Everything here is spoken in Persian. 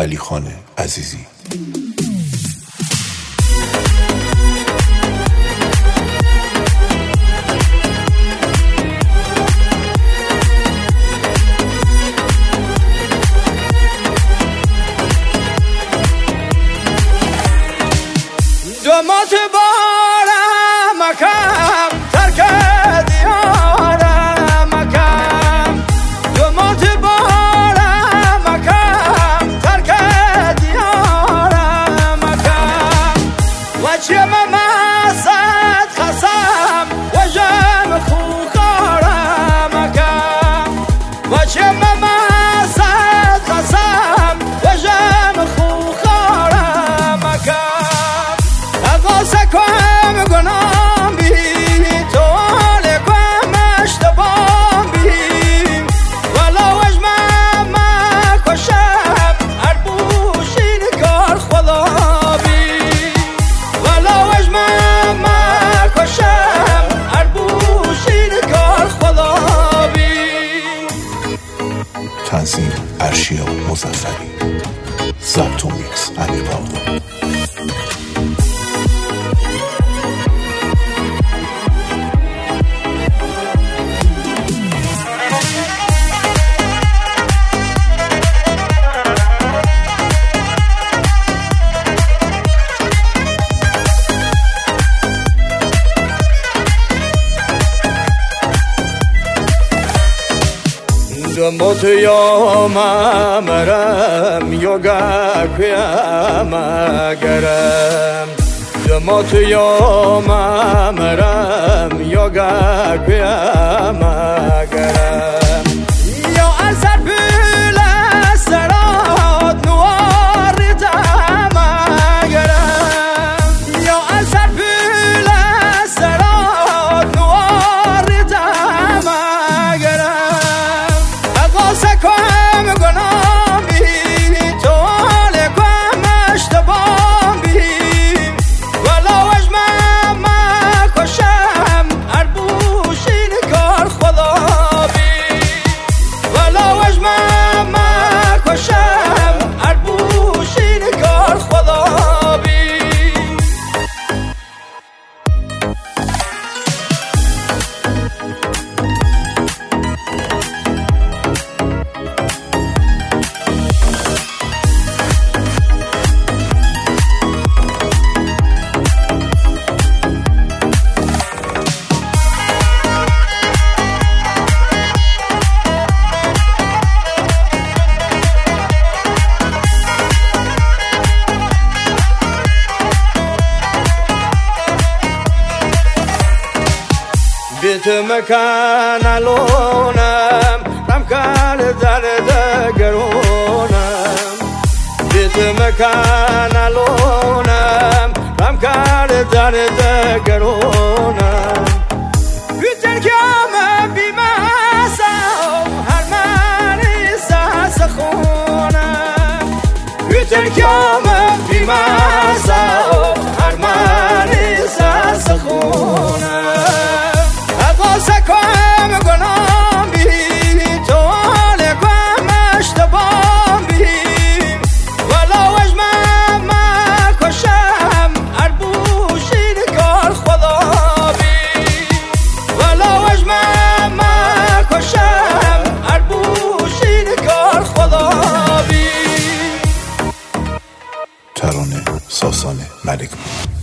علیخان عزیزی. دمات بارم مکم ترک دیارم مکم دمات بارم مکم ترک دیارم مکم وچه ممسد خسم وجم خوخارم مکم وچه ممسد خسم وجم خوخارم مکم سکم گنام بی طول کم اشتبام بی ولا وجمم کشم اربوشین کار خدا بی ولا وجمم کشم اربوشین کار خدا بی. تنظیم ارشیا مظفری، ضبط و میکس امیر باقر. دموت یوم مرم یوگا کیم گرم دموت یوم مرم یوگا کیم گرم یا اثر بول سرات نوار دم گرم یا اثر بول سرات نوار دم گرم سکم گنام بی طول کم اشتبام بی ولا وجمم کشم اربوشین کار خدا بی ولا وجمم کشم اربوشین کار خدا بی. بیت مکان الونم رم کار درد گرونم بیت مکان الونم رم کار درد گرونم بیتر کم بیمسم هر مری ساس خونم بیتر کم بیمسم هر مری ساس خونم سکم گنام بی طول کم اشتبام بی ولا وجمم کشم اربوشین کار خدا بی ولا وجمم کشم اربوشین کار خدا بی. ترانه ساسان ملک.